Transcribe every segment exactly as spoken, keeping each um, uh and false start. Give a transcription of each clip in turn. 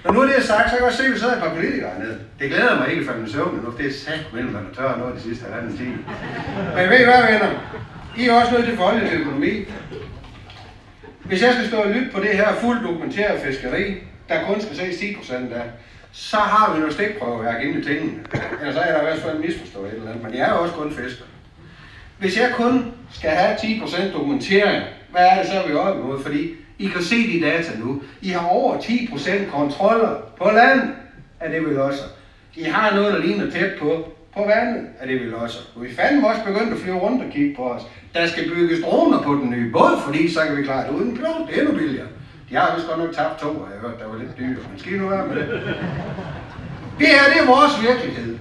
Når nu er det sagt, så kan jeg godt se, at vi sidder et par politikere hernede. Det glæder mig ikke, for den søvn nu, for det er sagt mellem, man er tør noget de sidste halvanden time. Men ved I hvad, venner? I er også nødt til at forholde til økonomi. Hvis jeg skal stå og lytte på det her fuldt dokumenteret fiskeri, der kun skal ses ti procent af, så har vi noget stikprøveværk inde i tingene. Ellers er der i hvert fald misforstået et eller andet, men jeg er jo også kun fisker. Hvis jeg kun skal have ti procent dokumentering, hvad er det så, vi er oppe imod? Fordi I kan se de data nu. I har over ti procent kontroller på land af det, vi losser. I har noget, der ligner tæt på, på vandet af det, vi losser. Og vi fandme også begyndt at flyve rundt og kigge på os. Der skal bygges droner på den nye båd, fordi så kan vi klare det uden pilot. Det er endnu billigere. De har vist godt nok tabt to, og jeg har hørt, der var lidt dyre. Men skal I nu være med det? Det her, det er vores virkelighed.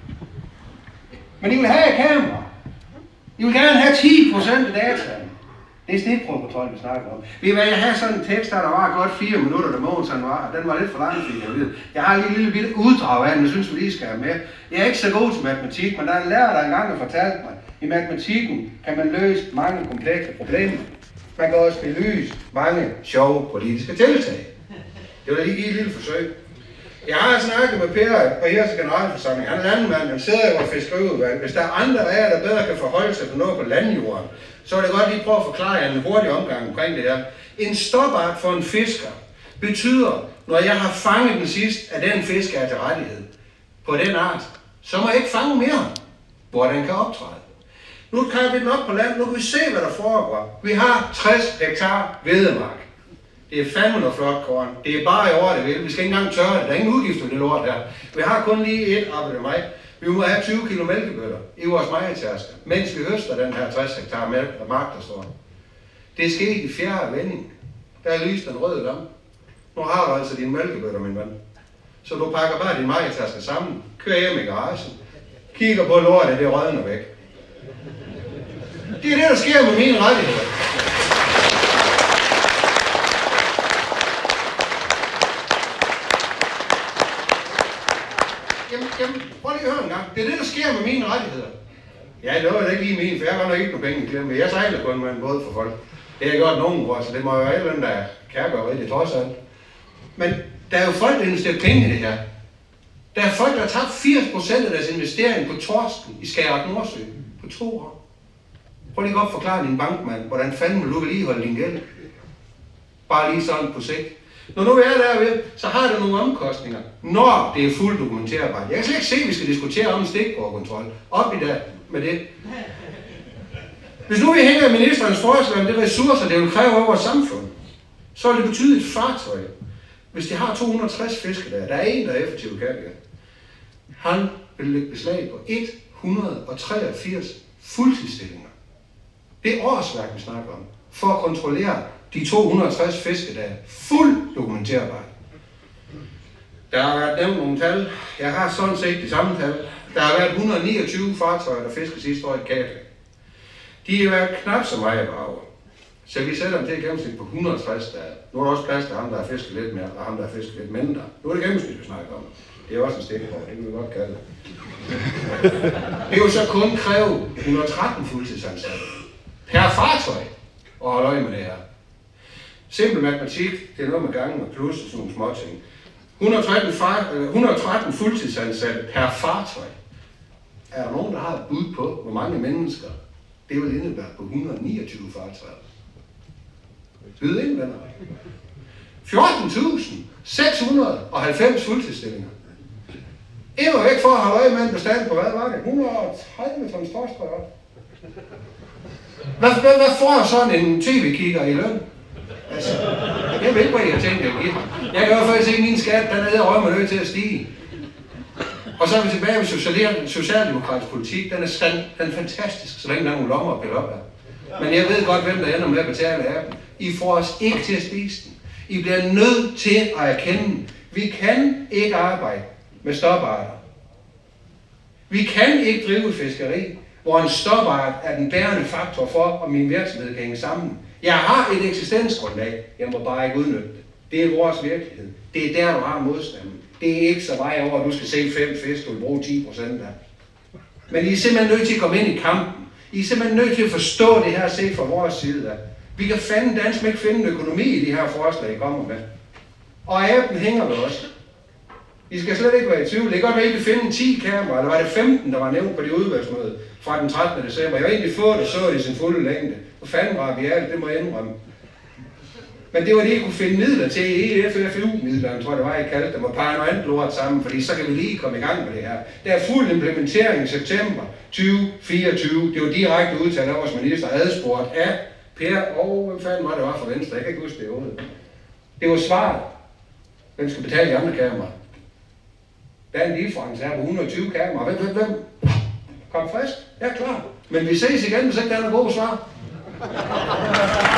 Men I vil have et kamera. I vil gerne have ti procent af dataen. Det er stikprøvekontrol, vi snakker om. Ved I hvad, jeg har sådan en tekst, der var godt fire minutter, der Mogens han var, og den var lidt for lang, fik jeg vide. Jeg har lige en lille bitte uddrag af den, jeg synes, vi lige skal have med. Jeg er ikke så god til matematik, men der er en lærer, der engang har fortalt mig, i matematikken kan man løse mange komplekse problemer. Man kan også belyse mange sjove politiske tiltag. Det vil lige give et lille forsøg. Jeg har snakket med Per på Hirse Generalforsamling. Han er landmand, han sidder jo i fiskeriudvalg. Hvis der er andre af jer, der bedre kan forholde sig til noget på landjorden, så vil jeg godt lige prøve at forklare jer en hurtig omgang omkring det her. En stopart for en fisker betyder, når jeg har fanget den sidste af den fisk, jeg er til rettighed på den art, så må jeg ikke fange mere, hvor den kan optræde. Nu kan vi den op på land, nu kan vi se, hvad der foregår. Vi har tres hektar hvedemark. Det er fandme noget flot korn. Det er bare i år, det vil. Vi skal ikke engang tørre det. Der er ingen udgifter i det lort her. Vi har kun lige et arbejde mig. Vi må have tyve kilo mælkebøtter i vores mejetærsker, mens vi høster den her tres hektar mark, der står. Det er sket i fjerde vending. Der er lyst den røde lampe. Nu har du altså dine mælkebøtter, min ven. Så du pakker bare din mejetærsker sammen, kører hjem i garagen, kigger på lortet, det rødner væk. Det er det, der sker med mine rettigheder. Jamen, jamen, prøv lige at høre en gang. Det er det, der sker med mine rettigheder. Ja, det var da ikke lige min, for jeg har nok ikke nogen penge i klemme. Jeg sejler kun med en båd for folk. Det har jeg gjort nogen år, så det må jo være et eller andet, der kan gøre rigtig trods alt. Men der er jo folk, der investerer penge i det her. Der er folk, der har tabt firs procent af deres investering på torsken i Skagerrak Nordsø på to år. Prøv lige godt at forklare din bankmand, hvordan fanden vil du vedligeholde din gæld? Bare lige sådan på sigt. Når nu vi er derved, så har det nogle omkostninger, når det er fuldt dokumenterbart. Jeg kan slet ikke se, at vi skal diskutere om en stikprøvekontrol. Op i dag med det. Hvis nu vi hænger ministerens forslag om det ressourcer, det vil kræve over vores samfund, så vil det betyde et fartøj. Hvis de har to hundrede og tres fisker der, der er en, der er effektiv kærlighed. Han vil lægge beslag på et hundrede og treogfirs fuldtidsstillinger. Det er årsværk, vi snakker om, for at kontrollere de to hundrede og tres fiske, der er fuldt dokumenterbart. Der har været nævnt nogle tal. Jeg har sådan set de samme tal. Der har været et hundrede og niogtyve fartøjer, der fisker sidste år i Kattegat. De har været knap så meget brager. Så vi sætter dem til et gennemsnit på et hundrede og tres dage. Nu er der også plads til ham, der har fisket lidt mere, og ham, der har fisket lidt mindre. Nu er det gennemsnit, vi snakker om. Det er også en stikprøve, det kan vi godt kalde det. Det er jo så kun kræve et hundrede og tretten fuldtidsansatte per fartøj og holde øje med det her. Simpel matematik, det er noget med gangen og plus og sådan nogle små ting. et hundrede og tretten, far, et hundrede og tretten fuldtidsansatte per fartøj. Er der nogen, der har et bud på, hvor mange mennesker det vil indebære på et hundrede og niogtyve fartøjer? Byd ind, venner. fjorten tusind seks hundrede og halvfems fuldtidsstillinger. I var væk for at holde øje med en bestand på, hvad var det? et hundrede og tredive tons torskbrød. Hvad, hvad, hvad får sådan en tv-kigger i løn? Altså, jeg ved ikke, hvad jeg har tænkt, jeg giver. Jeg kan i hvert fald se, at min skat, den er røg mig nødt til at stige. Og så er vi tilbage ved socialdemokratisk politik. Den er, stand, den er fantastisk, så længe der er nogle lommer at pille op af. Men jeg ved godt, hvem der ender med at betale af dem. I får os ikke til at spise den. I bliver nødt til at erkende, vi kan ikke arbejde med stoparter. Vi kan ikke drive fiskeri, hvor en stopart er den bærende faktor for, om min virksomhed kan hænge sammen. Jeg har et eksistensgrundlag, jeg må bare ikke udnytte det. Det er vores virkelighed. Det er der, du har modstanden. Det er ikke så meget over, at du skal se fem fisk, du vil bruge ti procent af. Men I er simpelthen nødt til at komme ind i kampen. I er simpelthen nødt til at forstå det her set fra vores side af. Vi kan fandme dansk ikke finde en økonomi i de her forslag, I kommer med. Og aben hænger ved os. I skal slet ikke være i tvivl. Det kan godt være, at I vil finde ti kameraer, eller var det femten, der var nævnt på det udvalgsmøde fra den trettende december. Jeg har egentlig fået det, så det i sin fulde længde. Hvor fanden var vi alt, det må jeg indrømme. Men det var det, I kunne finde midler til, E F F U-midlerne, tror jeg det var, I kaldte dem, og pege noget andet lort sammen, fordi så kan vi lige komme i gang med det her. Der er fuld implementering i september tyve fireogtyve. Det var direkte udtalt af vores minister, adspurgt af Per, og hvem fanden var det var fra Venstre, jeg kan ikke huske det ordet. Det var svaret. Hvem skal betale de andre kameraer? Der er en difference her på et hundrede og tyve kameraer. Hvem, hvem, hvem? Kom frisk. Ja, klar. Men vi ses igen, hvis ikke der er noget gode svar.